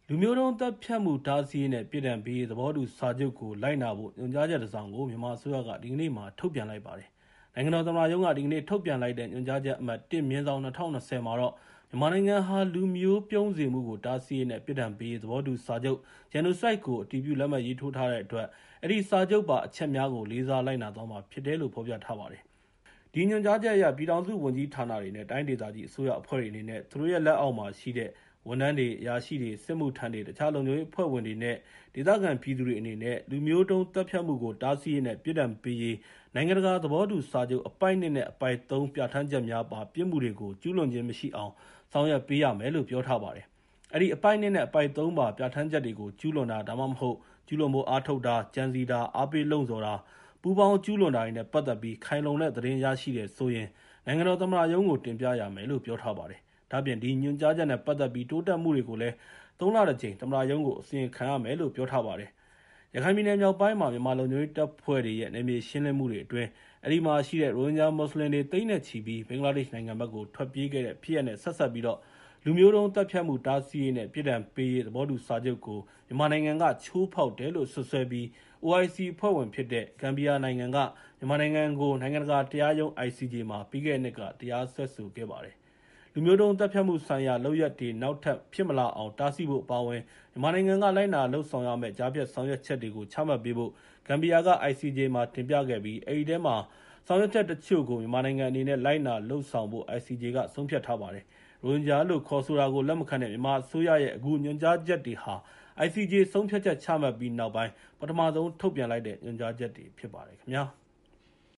လူမျိုးတုံးသတ်ဖြတ်မှုတားဆီးရေးနဲ့ပြည်ထောင်ပေးသဘောတူစာချုပ်ကိုလိုက်နာဖို့ညွှန်ကြားချက်တစ်စောင်ကိုမြန်မာအစိုးရကဒီကနေ့မှထုတ်ပြန်လိုက်ပါတယ်။နိုင်ငံတော်သမ္မတရုံးကဒီကနေ့ထုတ်ပြန်လိုက်တဲ့ညွှန်ကြားချက်အမှတ်1/2020မှာတော့မြန်မာနိုင်ငံဟာလူမျိုးပြုံးစေမှုကိုတားဆီးရေးနဲ့ပြည်ထောင်ပေးသဘောတူစာချုပ် Genocide ကိုအတည်ပြုလက်မှတ်ရေးထိုးထားတဲ့အတွက်အဲ့ဒီစာချုပ်ပါအချက်များကိုလေးစားလိုက်နာသွားမှာဖြစ်တယ်လို့ဖော်ပြထားပါတယ်။ဒီညွှန်ကြားချက်အရပြည်ထောင်စုဝန်ကြီးဌာနတွေနဲ့တိုင်းဒေသကြီးအစိုးရအဖွဲ့တွေအနေနဲ့သူတို့ရဲ့လက်အောက်မှာရှိတဲ့ဝန်ထမ်းတွေအရာရှိတွေစစ်မှုထမ်းတွေတခြားလုံခြုံရေးအဖွဲ့ဝင်တွေနဲ့ဒေသခံပြည်သူတွေအနေနဲ့လူမျိုးတုံးတပ်ဖြတ်မှုကိုတားဆီးရေးနဲ့ပြည်ထောင်ပေးရေးနိုင်ငံတကာသဘောတူစာချုပ်အပိုက်1နဲ့အပိုက်3ပြဋ္ဌာန်းချက်များပါပြစ်မှုတွေကိုကျူးလွန်ခြင်းမရှိအောင်ဆောင်ရွက်ပေးရမယ်လို့ပြောထားပါတယ်။အဲ့ဒီအပိုက်1နဲ့အပိုက်3ပါပြဋ္ဌာန်းချက်တွေကိုကျူးလွန်တာဒါမှမဟုတ်ကျူးလွန်ဖို့အားထုတ်တာကြံစည်တာအားပေးလုံဆော်တာပူးပေါင်းကျူးလွန်တာတွေနဲ့ပတ်သက်ပြီးခိုင်လုံတဲ့သတင်းရရှိတဲ့ဆိုရင်နိုင်ငံတော်သမ္မတရုံးကိုတင်ပြရမယ်လို့ပြောထားပါတယ်။ဒါ့အပြင်ဒီညွှန်ကြားချက်နဲ့ပတ်သက်ပြီးတိုးတက်မှုတွေကိုလည်း3လတစ်ကြိမ်သမ္မတရုံးကိုအစီရင်ခံရမယ်လို့ပြောထားပါတယ်။ရခိုင်ပြည်နယ်မြောက်ပိုင်းမှာမြန်မာလုံခြုံရေးတပ်ဖွဲ့တွေရဲ့နယ်မြေရှင်းလင်းမှုတွေအတွင်းအဲ့ဒီမှာရှိတဲ့ရိုဟင်ဂျာမွတ်စလင်တွေသိန်းနဲ့ချီပြီးဘင်္ဂလားဒေ့ရှ်နိုင်ငံဘက်ကိုထွက်ပြေးခဲ့တဲ့ဖြစ်ရပ်နဲ့ဆက်စပ်ပြီးတော့လူမျိုးတုံးတပ်ဖြတ်မှုတားဆီးရေးနဲ့ပြည်ထောင်ပေးရေးသဘောတူစာချုပ်ကိုမြန်မာနိုင်ငံကချိုးဖောက်တယ်လို့ဆွဆွဲပြီး OIC အဖွဲ့ဝင်ဖြစ်တဲ့ဂမ်ဘီယာနိုင်ငံကမြန်မာနိုင်ငံကိုနိုင်ငံတကာတရားရုံး ICJ မှာပြီးခဲ့တဲ့နှစ်ကတရားစွဲဆိုခဲ့ပါတယ်။လူမျိုးတုံးတပ်ဖြတ်မှုဆိုင်ရာလုပ်ရက်တွေနောက်ထပ်ဖြစ်မလာအောင်တားဆီးဖို့အပါအဝင်မြန်မာနိုင်ငံကလိုက်နာလှုပ်ဆောင်ရမယ့်ကြားဖြတ်ဆောင်ရွက်ချက်တွေကိုချမှတ်ပေးဖို့ဂမ်ဘီယာက ICJ မှာတင်ပြခဲ့ပြီးအဲဒီထဲမှာဆောင်ရွက်ချက်တချို့ကိုမြန်မာနိုင်ငံအနေနဲ့လိုက်နာလှုပ်ဆောင်ဖို့ ICJ ကဆုံးဖြတ်ထားပါတယ်။ရိုဟင်ဂျာလို့ခေါ်ဆိုတာကိုလက်မခံတဲ့မြန်မာအစိုးရရဲ့အခုညွှန်ကြားချက်တွေဟာ ICJ ဆုံးဖြတ်ချက်ချမှတ်ပြီးနောက်ပိုင်းပထမဆုံးထုတ်ပြန်လိုက်တဲ့ညွှန်ကြားချက်တွေဖြစ်ပါတယ်ခင်ဗျာ။